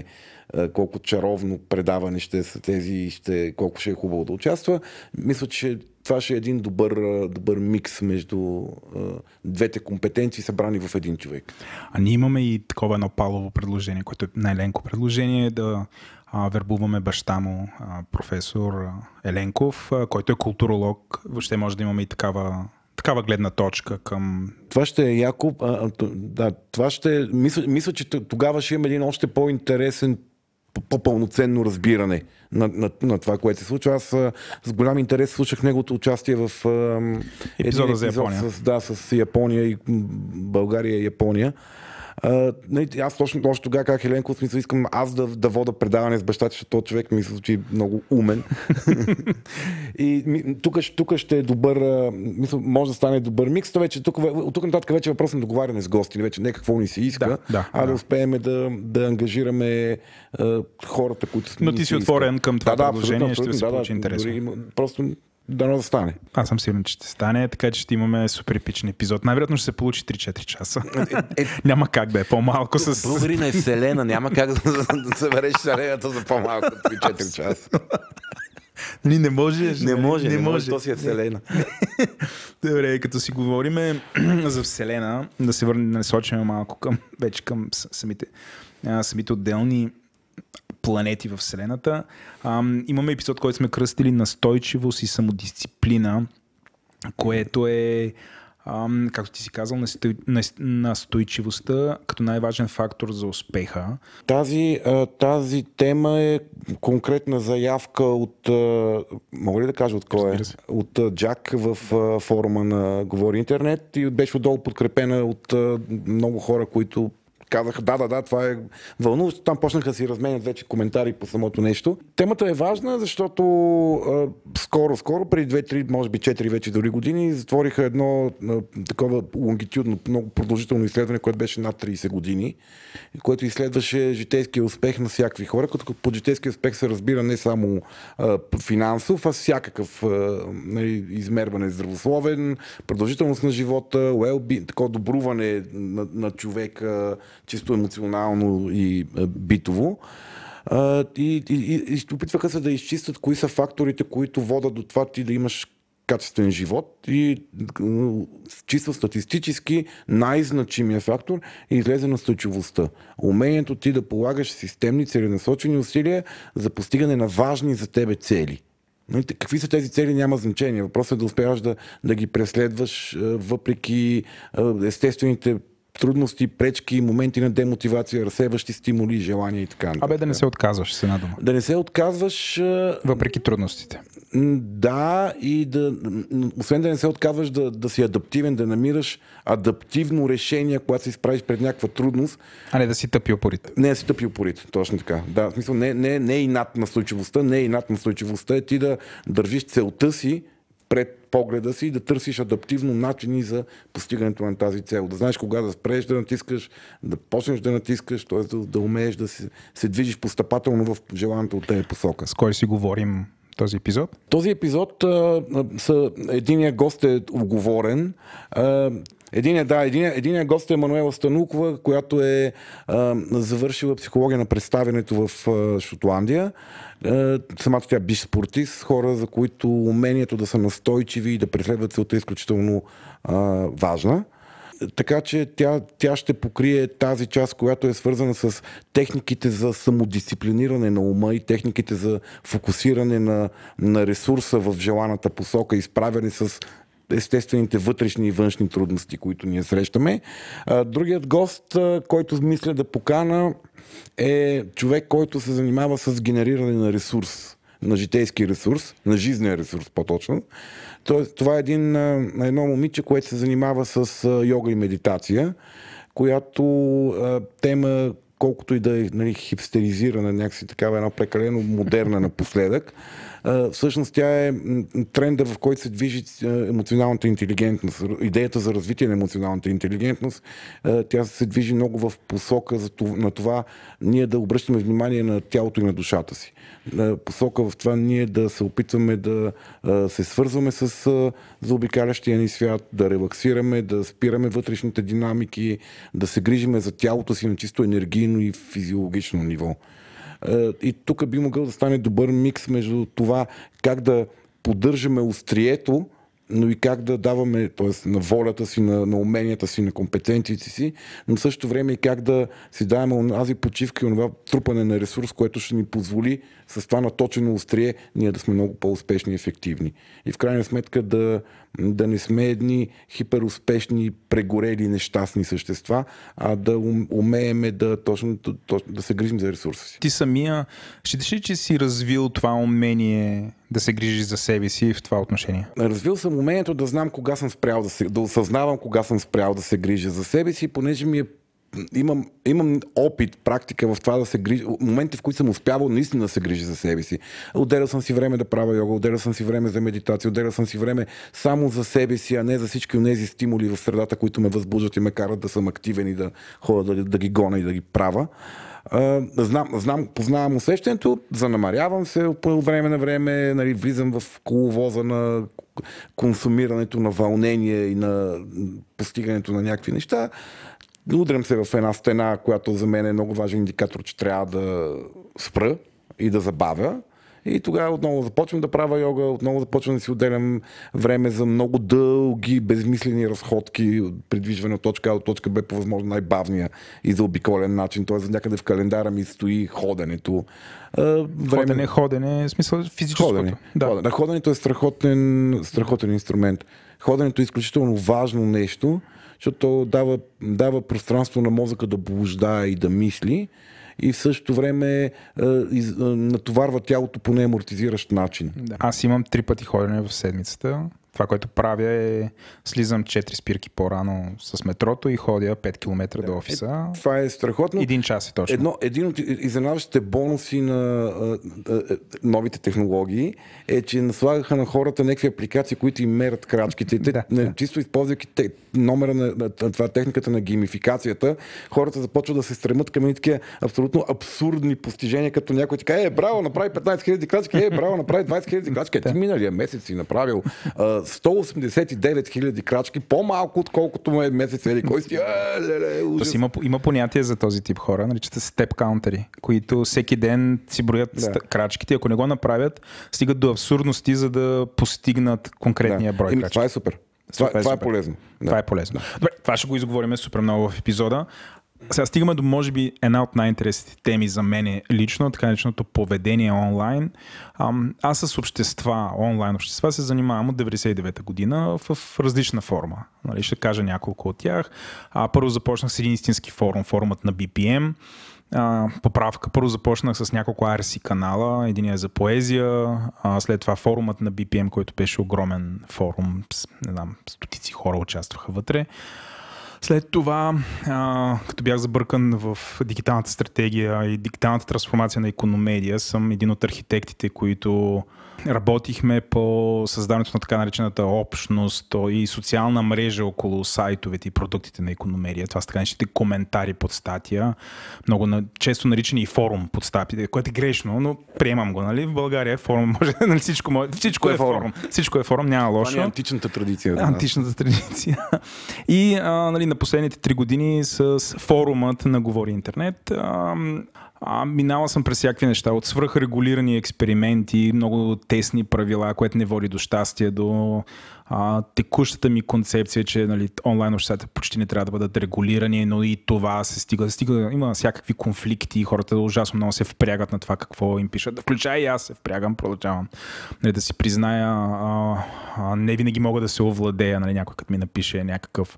колко чаровно предаване ще са тези и ще, колко ще е хубаво да участва. Мисля, че това ще е един добър, добър микс между двете компетенции, събрани в един човек. А ние имаме и такова едно палово предложение, което е най-ленко предложение, да а, вербуваме баща му, а, професор Еленков, а, който е културолог. Въобще може да имаме и такава такава гледна точка към... Това ще е яко. А, да, това ще... Мисля, мисля, че тогава ще има един още по-интересен, по-пълноценно разбиране на, на, на това, което се случва. Аз а, с голям интерес слушах неговото участие в а, епизода за Япония. С, да, с Япония и България и Япония. Uh, аз точно, точно тогава казах Еленко, в смисъл искам аз да, да вода предаване с баща, защото този човек ми се звучи много умен. И тук, тук ще е добър, мисъл, може да стане добър микс. Вече, тук, от тук нататък вече е въпрос на договаряне с гости, вече не какво ни се иска, да, да, а да, да успеем да, да ангажираме uh, хората, които Но ти си отворен към това да, предложение, да, ще се да, получи да, интересно. Дори, просто дано да стане. Аз съм сигурен, че ще стане, така че ще имаме супер епичен епизод. Най-вероятно ще се получи три-четири часа. Е, е, Няма как да е по-малко с... Българина е вселена, няма как да, да събереш вселената за по-малко три-четири часа. Нали, не може. Не може, не, не може. може, то си е вселена. Добре, като си говориме за вселена, да се върнем, да насочим малко към, вече към самите, самите отделни планети в Вселената. Ам, имаме епизод, който сме кръстили настойчивост и самодисциплина, което е, ам, както ти си казал, настой, настойчивостта като най-важен фактор за успеха. Тази, тази тема е конкретна заявка от, мога ли да кажа от кой е? От Джак в форума на Говори Интернет и беше отдолу подкрепена от много хора, които казаха, да, да, да, това е вълнуващо. Там почнаха да си разменят вече коментари по самото нещо. Темата е важна, защото а, скоро, скоро, преди две-три, може би четири вече дори години, затвориха едно а, такова лонгитюдно, много продължително изследване, което беше над трийсет години, което изследваше житейския успех на всякакви хора, като под житейския успех се разбира не само а, финансов, а всякакъв а, нали, измерване здравословен, продължителност на живота, well-being, такова добруване на, на човека, чисто емоционално и а, битово. А, и, и, и, и опитваха се да изчистят кои са факторите, които водят до това ти да имаш качествен живот. И чисто статистически най-значимия фактор е излезе настойчивостта. Умението ти да полагаш системни, целенасочени усилия за постигане на важни за тебе цели. Какви са тези цели, няма значение. Въпросът е да успяваш да, да ги преследваш въпреки естествените трудности, пречки, моменти на демотивация, разсейващи стимули, желания и така. Абе да не се отказваш, с една дума. Да не се отказваш... Въпреки трудностите. Да, и да... Освен да не се отказваш, да, да си адаптивен, да намираш адаптивно решение, когато се изправиш пред някаква трудност. А не да си тъпи опорите. Не да си тъпи опорите, точно така. Да, в смисъл, не, не, не е и над настойчивостта, не е и над настойчивостта, е ти да държиш целта си пред погледа си и да търсиш адаптивно начини за постигането на тази цел. Да знаеш кога да спреш да натискаш, да почнеш да натискаш, т.е. да, да умееш да се, се движиш постъпателно в желаната от тебе посока. С кой си говорим този епизод? Този епизод а, са, единият гост е оговорен. А, Единият, да, единия, единия гост е Мануела Станукова, която е а, завършила психология на представянето в а, Шотландия. А, самата тя биш спортист, хора, за които умението да са настойчиви и да преследват целта е изключително а, важна. Така че тя, тя ще покрие тази част, която е свързана с техниките за самодисциплиниране на ума и техниките за фокусиране на, на ресурса в желаната посока и справяне с естествените вътрешни и външни трудности, които ние срещаме. Другият гост, който мисля да покана, е човек, който се занимава с генериране на ресурс, на житейски ресурс, на жизнен ресурс по-точно. Тоест, това е един, едно момиче, което се занимава с йога и медитация, която тема, колкото и да е нали, хипстеризирана, някакси такава една прекалено модерна напоследък, всъщност тя е тренда, в който се движи емоционалната интелигентност, идеята за развитие на емоционалната интелигентност. Тя се движи много в посока на това ние да обръщаме внимание на тялото и на душата си. Посока в това ние да се опитваме да се свързваме с заобикалящия ни свят, да релаксираме, да спираме вътрешните динамики, да се грижиме за тялото си на чисто енергийно и физиологично ниво. И тук би могъл да стане добър микс между това как да поддържаме острието, но и как да даваме, т.е. на волята си, на, на уменията си, на компетенциите си, но в същото време и как да си даваме онази почивка и онова трупане на ресурс, което ще ни позволи с това наточено острие ние да сме много по-успешни и ефективни. И в крайна сметка да, да не сме едни хиперуспешни, прегорели, нещастни същества, а да умееме да, точно, точно, да се грижим за ресурса си. Ти самия, считаш ли, че си развил това умение да се грижиш за себе си в това отношение? Развил съм умението да знам кога съм спрял да се, да осъзнавам кога съм спрял да се грижа за себе си, понеже ми е Имам, имам опит, практика в това да се грижа, моменти, в които съм успявал наистина да се грижа за себе си. Отделял съм си време да правя йога, отделял съм си време за медитация, отделял съм си време само за себе си, а не за всички от тези стимули в средата, които ме възбуждат и ме карат да съм активен и да ходя да, да ги гоня и да ги правя. Uh, знам, знам, познавам усещането, занамарявам се по време на време, нали, влизам в коловоза на консумирането на вълнение и на постигането на някакви неща. Удрям се в една стена, която за мен е много важен индикатор, че трябва да спра и да забавя. И тогава отново започвам да правя йога, отново започвам да си отделям време за много дълги, безмислени разходки, придвижване от точка А до точка Б по възможно най-бавния и заобиколен начин. Т.е. някъде в календара ми стои ходенето. Време... Ходене, ходене, в смисъл физическото. Ходене. Да. Ходене. Ходенето е страхотен, страхотен инструмент. Ходенето е изключително важно нещо, защото дава, дава пространство на мозъка да блуждае и да мисли и в същото време е, из, е, натоварва тялото по неамортизиращ начин. Да. Аз имам три пъти ходене в седмицата. Това, което правя е слизам четири спирки по-рано с метрото и ходя пет километра да. до офиса. Е, това е страхотно. Един час е точно. Едно, един от изненадващите бонуси на а, а, новите технологии е, че наслагаха на хората някакви апликации, които им мерят крачките. Те, да, не, да. Чисто използвайки те, номера на, на, на това техниката на геймификацията, хората започват да се стремат към такива абсолютно абсурдни постижения, като някой ти каже, е, браво, направи петнайсет хиляди крачки, е, браво, направи двайсет хиляди крачки. Е, ти миналия месец си направил а, сто осемдесет и девет хиляди крачки, по-малко отколкото му е месец или кой си. А, леле, ужас. Има, има понятие за този тип хора, наричат се степ каунтери, които всеки ден си броят да. крачките. Ако не го направят, стигат до абсурдности, за да постигнат конкретния да. брой Им, крачки. Това е супер. Това, това, е, това супер. е полезно. Това да. е полезно. Да. Добре, това ще го изговорим супер много в епизода. Сега стигаме до, може би, една от най-интересните теми за мен лично, така нареченото поведение онлайн. Аз с общества, онлайн общества се занимавам от деветдесет и девета година в различна форма. Нали, ще кажа няколко от тях. А, първо започнах с един истински форум, форумът на би пи ем. Uh, поправка. Първо започнах с няколко ар ес си канала. Един е за поезия, uh, след това форумът на би пи ем, който беше огромен форум. Не знам, стотици хора участваха вътре. След това, а, като бях забъркан в дигиталната стратегия и дигиталната трансформация на икономедия, съм един от архитектите, които работихме по създаването на така наречената общност и социална мрежа около сайтовете и продуктите на икономедия. Това са така наречените коментари под статия. Много на, често наричани и форум под статия, което е грешно, но приемам го. Нали? В България е форум. Може, нали, всичко, може, всичко е, е форум. Всичко е форум, няма лошо. Това е античната традиция. Да, античната традиция. И а, нали, на последните три години с форумът на Говори Интернет а, А, минала съм през всякакви неща, от свръхрегулирани експерименти, много тесни правила, което не води до щастие, до а, текущата ми концепция, че нали, онлайн обществата почти не трябва да бъдат регулирани, но и това се стига, стига има всякакви конфликти, хората ужасно много се впрягат на това какво им пишат. Да включая и аз се впрягам, продължавам нали, да си призная, а, а, не винаги мога да се овладея, нали, някой като ми напише някакъв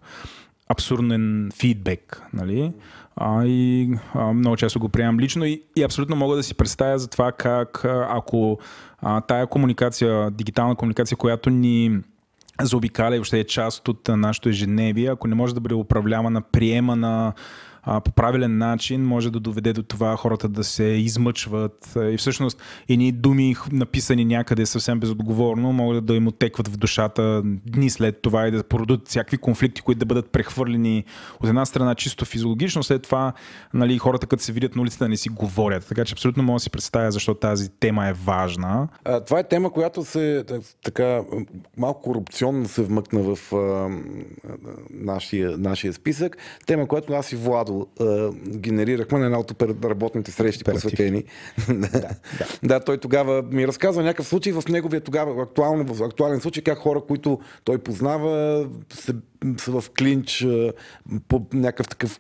абсурден фидбек, нали? А, и а, много често го приемам лично и, и абсолютно мога да си представя за това как ако а, тая комуникация, дигитална комуникация, която ни заобикаля и въобще е част от нашето ежедневие, ако не може да бъде управлявана, приемана а, по правилен начин, може да доведе до това хората да се измъчват и всъщност едни думи написани някъде съвсем безотговорно могат да им отекват в душата дни след това и да породят всякакви конфликти, които да бъдат прехвърлени от една страна чисто физиологично, след това нали, хората като се видят на улицата да не си говорят. Така че абсолютно мога да си представя защо тази тема е важна. А, това е тема, която се така малко корупционно се вмъкна в а, нашия, нашия списък. Тема, която аз и Владо Владо а, генерирахме на една от работните срещи посветени. да, да. да, той тогава ми разказва някакъв случай в неговия тогава актуално, в актуален случай, как хора, които той познава, се, са в клинч, по някакъв такъв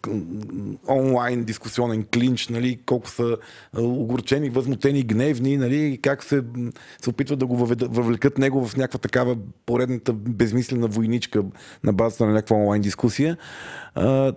онлайн дискусионен клинч, нали, колко са огорчени, възмутени, гневни, нали, как се, се опитват да го въвлекат него в някаква такава поредната безмислена войничка на базата на някаква онлайн дискусия. А,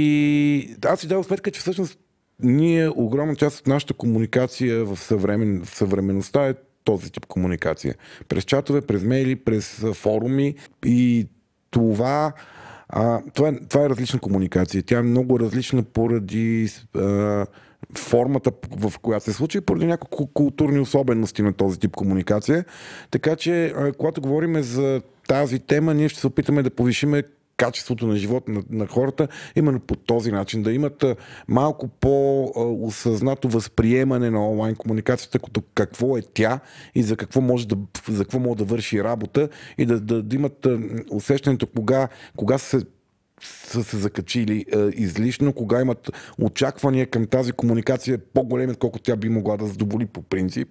и аз си дадох сметка, че всъщност ние, огромна част от нашата комуникация в, съвремен, в съвременността е този тип комуникация. През чатове, през мейли, през форуми и това, а, това, е, това е различна комуникация. Тя е много различна поради а, формата, в която се случи, поради някакви културни особености на този тип комуникация. Така че, а, когато говорим за тази тема, ние ще се опитаме да повишиме качеството на живота на, на хората, именно по този начин, да имат а, малко по-осъзнато възприемане на онлайн комуникацията, като какво е тя и за какво може да, за какво може да върши работа и да, да, да имат а, усещането кога, кога се са се закачили а, излишно, кога имат очаквания към тази комуникация по-големи, отколкото тя би могла да задоволи по принцип.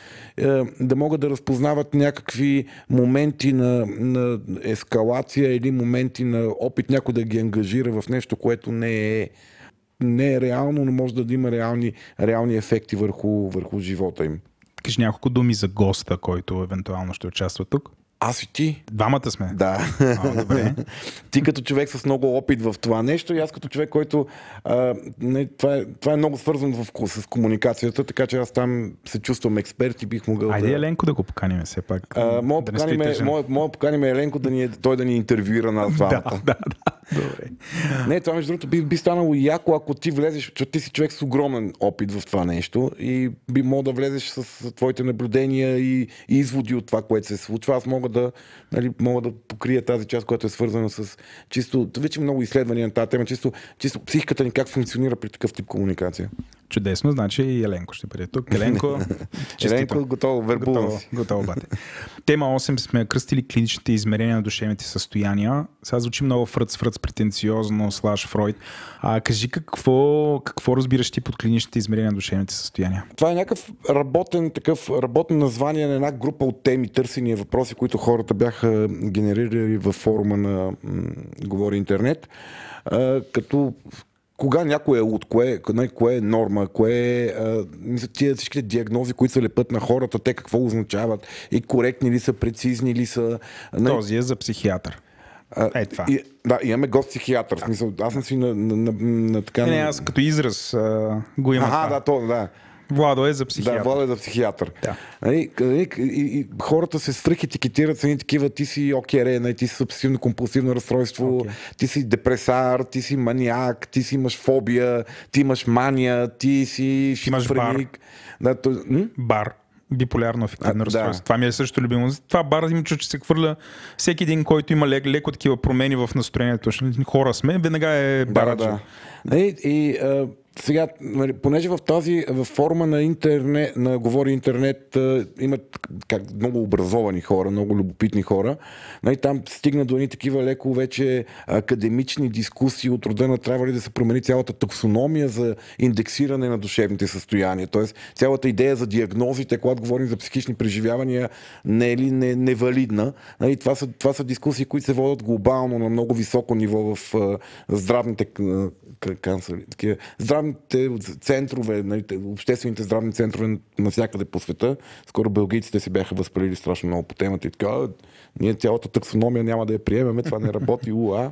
Да могат да разпознават някакви моменти на, на ескалация или моменти на опит някой да ги ангажира в нещо, което не е, не е реално, но може да има реални, реални ефекти върху, върху живота им. Кажи няколко думи за госта, който евентуално ще участва тук. Аз и ти. Двамата сме. Да. О, добре. Ти като човек с много опит в това нещо и аз като човек, който а, не, това, е, това е много свързано в, с комуникацията, така че аз там се чувствам експерт и бих могъл Айде да... Еленко да го поканим все пак. А, мога да поканим, мога, мога поканим Еленко да ни, той да ни интервюира на двамата. да, да, да. Добре. Не, това между другото би, би станало яко, ако ти влезеш, защото ти си човек с огромен опит в това нещо и би мога да влезеш с твоите наблюдения и, и изводи от това, което се случва. Аз мога да, нали, мога да покрия тази част, която е свързана с чисто, вече много изследвания на тази тема, чисто, чисто психиката ни как функционира при такъв тип комуникация. Чудесно, значи и Еленко ще бъде тук. Еленко, Еленко готово, вербувам готово, си. готово, бате. Тема осем сме кръстили клиничните измерения на душевните състояния. Сега звучи много фръц, фръц, претенциозно, слаш Фройд. А кажи какво, какво разбираш ти под клиничните измерения на душевните състояния? Това е някакъв работен, такъв работно название на една група от теми, търсени въпроси, които хората бяха генерирали във форума на м- Говори интернет. А, като кога някой е луд, кое, кое е норма, кое е мисля, тия всичките диагнози, които се лепят на хората, те какво означават и коректни ли са, прецизни ли са. Този е за психиатър. Е, това. И, да, имаме гост психиатър. Да. Смисъл, аз съм си на, на, на, на така... Не, не, аз като израз а, го има. Ага, да, то, да. Владо е за психиатър. Да, Владо е за психиатър. Да. И, и, и, и хората се свръхетикетират с едни такива, ти си ОКР, ти си обсесивно-компулсивно разстройство, okay. Ти си депресар, ти си маниак, ти си имаш фобия, ти имаш мания, ти си шизофреник. Да, то... Бар. Биполярно афективно разстройство. Да. Това ми е също любимо. Това бар им чу, че се хвърля всеки един, който има леко, леко такива промени в настроението. Хора сме, веднага е бар. Да, да. И, и а, сега, понеже в тази в форма на интернет, на Говори интернет, имат как, много образовани хора, много любопитни хора. И там стигна до едни такива леко вече академични дискусии от рода на трябва ли да се промени цялата таксономия за индексиране на душевните състояния. Тоест цялата идея за диагнозите, когато говорим за психични преживявания, не е ли не, невалидна. И това са, това са дискусии, които се водят глобално на много високо ниво в здравните канцери, такива здравните центрове, обществените здравни центрове навсякъде по света. Скоро белгийците се бяха възпалили страшно много по темата и така, ние цялата таксономия няма да я приемеме, това не работи, уа.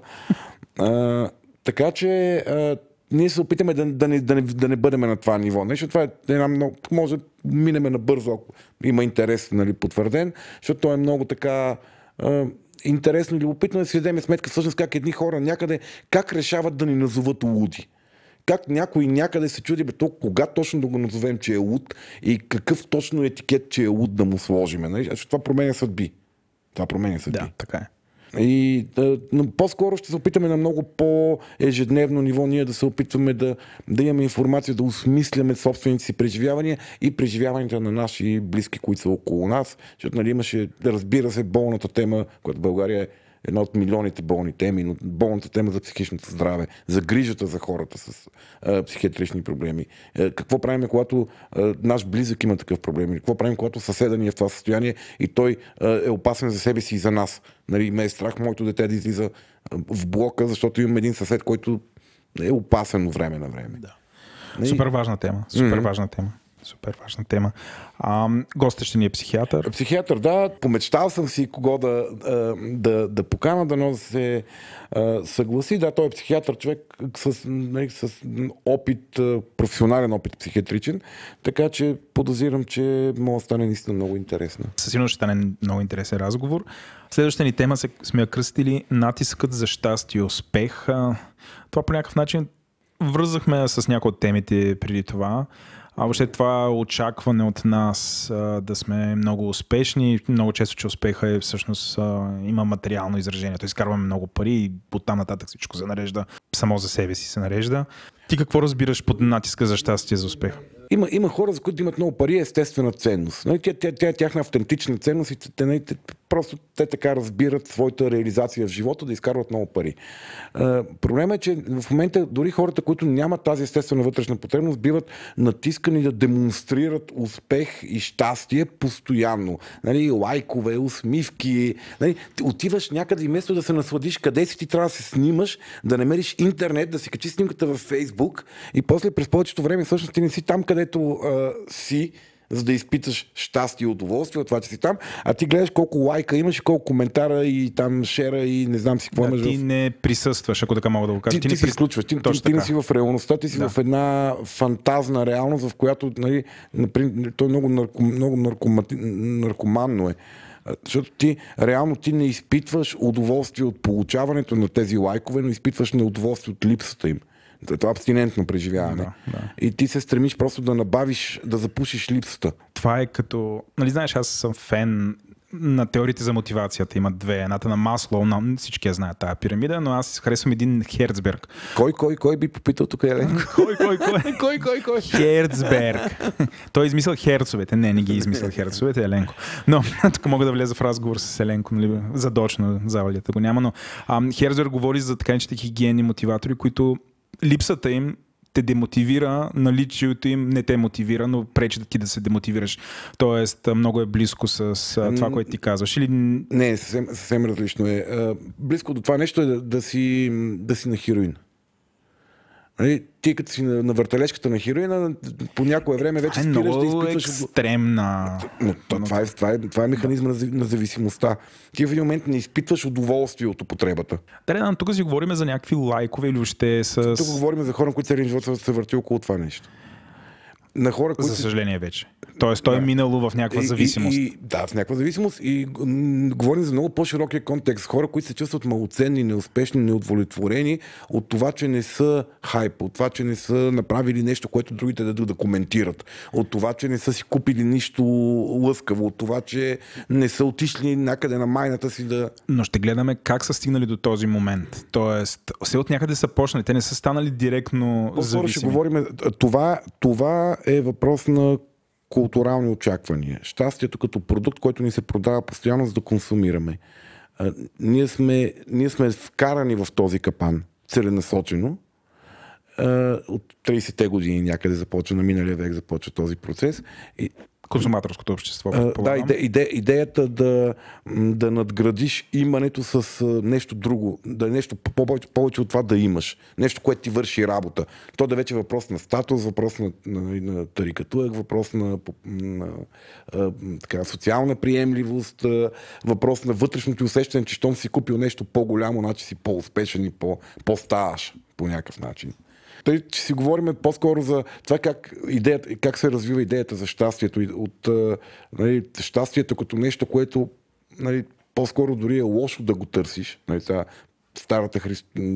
А, така че а, ние се опитаме да, да, не, да, не, да не бъдем на това ниво. Нещо, това е една много, може да минеме набързо, ако има интерес, нали, потвърден, защото то е много така а, интересно и любопитно да си дадем сметка всъщност как едни хора някъде, как решават да ни назоват луди. Как някой някъде се чуди, бе, то кога точно да го назовем, че е луд и какъв точно етикет, че е луд да му сложиме. Нали? Защото това променя съдби. Това променя съдби. Да, така е. И да, по-скоро ще се опитаме на много по-ежедневно ниво ние да се опитваме да, да имаме информация, да осмисляме собствените си преживявания и преживяванията на наши близки, които са около нас. Защото нали, имаше, разбира се, болната тема, която в България една от милионите болни теми, но болната тема за психичното здраве, за грижата за хората с а, психиатрични проблеми. А, какво правим, когато а, наш близък има такъв проблем? Какво правим, когато съседа ни е в това състояние и той а, е опасен за себе си и за нас? Нали, ме е страх моето дете да излиза в блока, защото имам един съсед, който е опасен от време на време. Да. Нали? Супер важна тема. Супер mm-hmm. важна тема. Супер важна тема. А, гостът ще ни е психиатър. Психиатър, да. Помечтал съм си кого да, да, да покана, дано да се съгласи. Да, той е психиатър, човек с, нали, с опит, професионален опит психиатричен, така че подозирам, че може да стане наистина много интересно. Със сигурност ще стане много интересен разговор. Следващата ни тема сме я кръстили натискът за щастие и успех. Това по някакъв начин връзахме с някои от темите преди това. А въобще това очакване от нас а, да сме много успешни. Много често, че успеха е всъщност а, има материално изражение. Т.е. изкарваме много пари и оттам нататък всичко се нарежда. Само за себе си се нарежда. Ти какво разбираш под натиска за щастие за успех? Има, има хора, за които имат много пари, естествена ценност. Тя, тя, тя е тяхна автентична ценност и те, те, просто те така разбират своята реализация в живота да изкарват много пари. Uh, проблемът е, че в момента дори хората, които нямат тази естествена вътрешна потребност, биват натискани да демонстрират успех и щастие постоянно. Нали, лайкове, усмивки. Нали, отиваш някъде и вместо да се насладиш къде си, ти трябва да се снимаш, да намериш интернет, да си качиш снимката във Фейсбук и после през повечето време всъщност ти не си там, където uh, си, за да изпиташ щастие и удоволствие от това, че си там, а ти гледаш колко лайка имаш и колко коментара и там шера и не знам си какво имаш. Да, ти в... не присъстваш, ако така мога да го кажа. Ти, ти, ти не си изключваш. Ти, ти, ти не си в реалността, ти си да. в една фантазна реалност, в която, нали, например, той много, нарко, много наркомати, наркоманно е. Защото ти, реално ти не изпитваш удоволствие от получаването на тези лайкове, но изпитваш неудоволствие от липсата им. Това е абстинентно преживяване. Да, да. И ти се стремиш просто да набавиш, да запушиш липсата. Това е като... Нали знаеш, аз съм фен на теориите за мотивацията. Има две. Едната на Маслоу, на всички я знаят тази пирамида, но аз харесвам един Херцберг. Кой, кой, кой би попитал тук, Еленко? Кой, кой, кой? Кой, кой, кой? Херцберг. Той е измислил херцовете. Не, не ги е измислил херцовете, Еленко. Но тук мога да влеза в разговор с Еленко, нали, задочно завалията го няма, но ам, Херцберг говори за така нечете хигиенни мотиватори, които липсата им те демотивира, наличието им не те мотивира, но пречи да ти да се демотивираш. Тоест, много е близко с това, което ти казваш. Или... Не, съвсем, съвсем различно е. Близко до това нещо е да, да, си, да си на хероин. Ти като си на, на въртележката на хероина, по някое време вече спираш да изпитваш... екстремна... Но, това, това, е, това, е, това е механизма на, на зависимостта. Ти в един момент не изпитваш удоволствие от употребата. Да, да, тук си говорим за някакви лайкове или още с... Тук говорим за хора, които целият живот се върти около това нещо. На хора, които... За съжаление вече. Тоест той да. е минало в някаква и, зависимост. И, и, да, в някаква зависимост и м- говорим за много по-широкия контекст. Хора, които се чувстват малоценни, неуспешни, неудовлетворени от това, че не са хайп, от това, че не са направили нещо, което другите да, да коментират, от това, че не са си купили нищо лъскаво, от това, че не са отишли някъде на майната си да... Но ще гледаме как са стигнали до този момент. Тоест, все от някъде са почнали. Те не са станали директно По-скоро зависими. ще говорим... Това, това е въпрос на културални очаквания. Щастието като продукт, който ни се продава постоянно, за да консумираме. А, ние, сме, ние сме вкарани в този капан целенасочено. А, от трийсетте години някъде започва, на миналия век започва този процес. И консуматорското общество. А, да, иде, иде, идеята да, да надградиш имането с нещо друго, да нещо повече, повече от това да имаш. Нещо, което ти върши работа. То да вече е въпрос на статус, въпрос на, на, на тарикатура, въпрос на, на, на така, социална приемливост, въпрос на вътрешното усещане, че щом си купил нещо по-голямо, значи си по-успешен и по, по-ставаш по някакъв начин. Тъй, че си говорим по-скоро за това как, идеята, как се развива идеята за щастието. От, нали, щастието като нещо, което, нали, по-скоро дори е лошо да го търсиш. Нали, това, старата хри...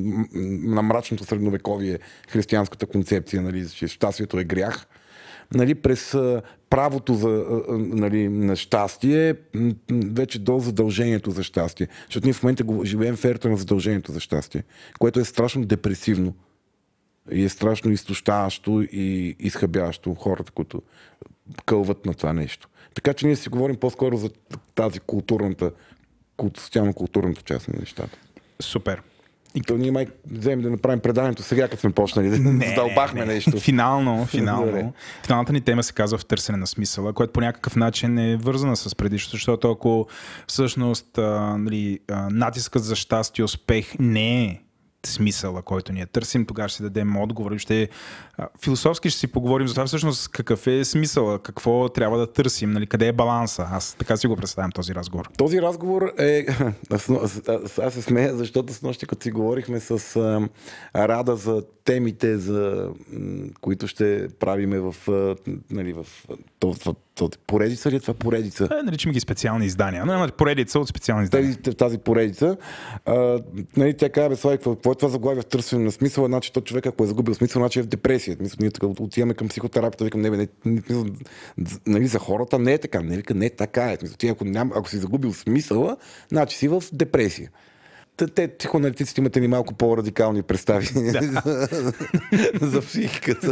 на мрачното средновековие християнската концепция, нали, че щастието е грях. Нали, през правото за, нали, на щастие, вече до задължението за щастие. Защото ние в момента го живеем в ерата на задължението за щастие, което е страшно депресивно. И е страшно изтощаващо и изхабяващо хората, които кълват на това нещо. Така че ние си говорим по-скоро за тази културната социално-културната част на нещата. Супер. И то ние май вземем да направим преданието сега, като сме почнали, да не, задълбахме не, не. нещо. Финално, финално. Финалната ни тема се казва в търсене на смисъла, което по някакъв начин е вързана с предишното, защото ако всъщност а, нали, а, натискът за щастие и успех не е смисъла, който ние търсим, тогава ще си дадем отговор. Ще, а, философски ще си поговорим за това всъщност какъв е смисъла, какво трябва да търсим, нали, къде е баланса. Аз така си го представям този разговор. Този разговор е... Аз, аз, аз се смея, защото с нощи, като си говорихме с а, Рада за темите, за, м, които ще правиме в, а, нали, в този, този поредица ли е това поредица? Е, наричаме ги специални издания. Но имаме поредица от специални издания. Тази, тази поредица. А, нали, тя казва, бе, Слави, какво е това заглавие в търсене на смисъл? Значи то човек, ако е загубил смисъл, значи е в депресия. Мисля, ние така отиваме към психотерапията, викам, не, бе, не, не, не, нали, за хората не е така. Не, вика, не е така. Е. Мисля, ти, ако, ням, ако си загубил смисъла, значи си в депресия. Те, психоаналитиците имат ни малко по-радикални представи да. за психиката.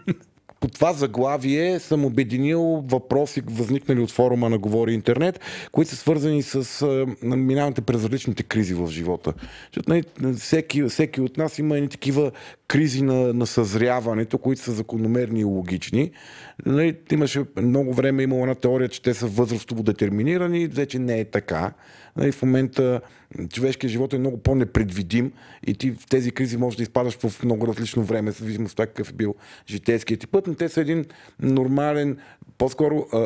По това заглавие съм обединил въпроси, възникнали от форума на Говори Интернет, които са свързани с минаването през различните кризи в живота. Защото всеки, всеки от нас има едни такива кризи на, на съзряването, които са закономерни и логични. Нали, имаше много време имало една теория, че те са възрастово детерминирани, вече не е така. Нали, в момента човешкият живот е много по-непредвидим и ти в тези кризи можеш да изпадаш в много различно време, зависимо от това какъв е бил житейският ти път, но те са един нормален, по-скоро а,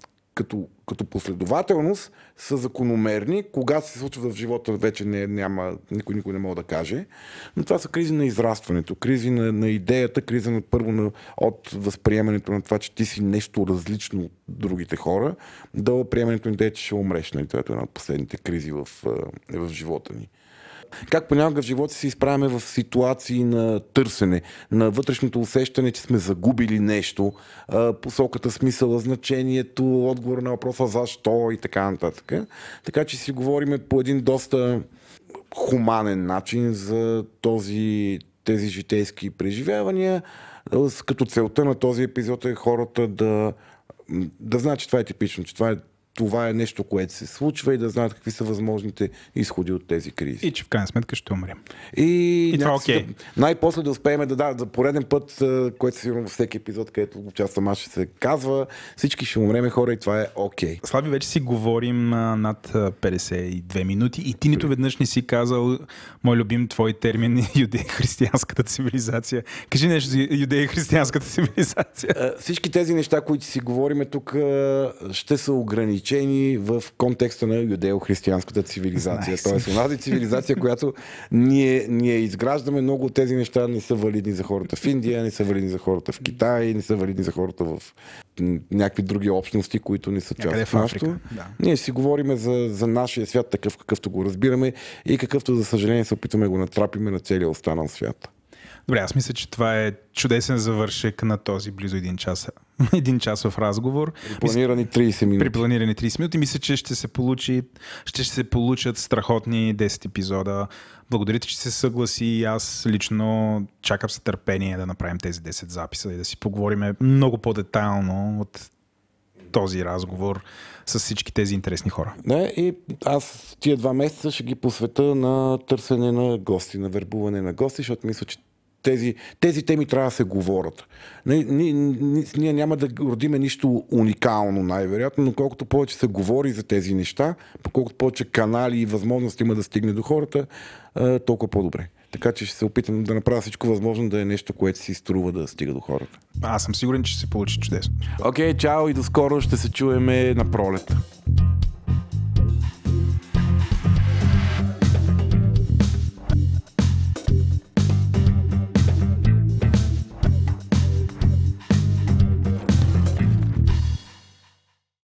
като, като последователност са закономерни. Когато се случва в живота, вече не, няма, никой, никой не може да каже. Но това са кризи на израстването, кризи на, на идеята, криза на първо на, от възприемането на това, че ти си нещо различно от другите хора, до приемането на идея, че ще умреш. Това е една от последните кризи в, в живота ни. Как понякога в живота се изправяме в ситуации на търсене, на вътрешното усещане, че сме загубили нещо, посоката, смисъла, значението, отговор на въпроса защо и така нататък. Така че си говорим по един доста хуманен начин за този, тези житейски преживявания, като целта на този епизод е хората да, да знаят, че това е типично, че това е това е нещо, което се случва и да знаят какви са възможните изходи от тези кризи. И че в крайна сметка ще умрем. И, и това окей. Okay. Да, най-после да успеем да дадат за пореден път, което сигурно във всеки епизод, където участвам аз, ще се казва, всички ще умреме, хора, и това е окей. Okay. Слави, вече си говорим а, над петдесет и две минути и ти нито веднъж не си казал мой любим твой термин юдея-християнската цивилизация. Кажи нещо за юдея-християнската цивилизация. А, всички тези неща, които си говорим тук, ще са ограничени в контекста на юдео-християнската цивилизация. Nice. Тоест, онази цивилизация, която ние, ние изграждаме, много от тези неща не са валидни за хората в Индия, не са валидни за хората в Китай, не са валидни за хората в някакви други общности, които не са част от нашото. Да. Ние си говорим за, за нашия свят, такъв какъвто го разбираме и какъвто, за съжаление, се опитаме да го натрапиме на целия останал свят. Добре, аз мисля, че това е чудесен завършек на този близо един час. Един часов разговор. При планирани трийсет минути. При планирани трийсет минути. Мисля, че ще се получи, ще се получат страхотни десет епизода. Благодаря ти, че се съгласи и аз лично чакам с търпение да направим тези десет записа и да си поговорим много по-детайлно от този разговор с всички тези интересни хора. Не, и аз тия два месеца ще ги посвета на търсене на гости, на вербуване на гости, защото мисля, че Тези, тези теми трябва да се говорят. Ние, ние, ние няма да родиме нищо уникално, най-вероятно, но колкото повече се говори за тези неща, колкото повече канали и възможности има да стигне до хората, толкова по-добре. Така че ще се опитам да направя всичко възможно да е нещо, което си струва да стига до хората. Аз съм сигурен, че ще се получи чудесно. Окей, okay, чао и до скоро. Ще се чуеме на пролет.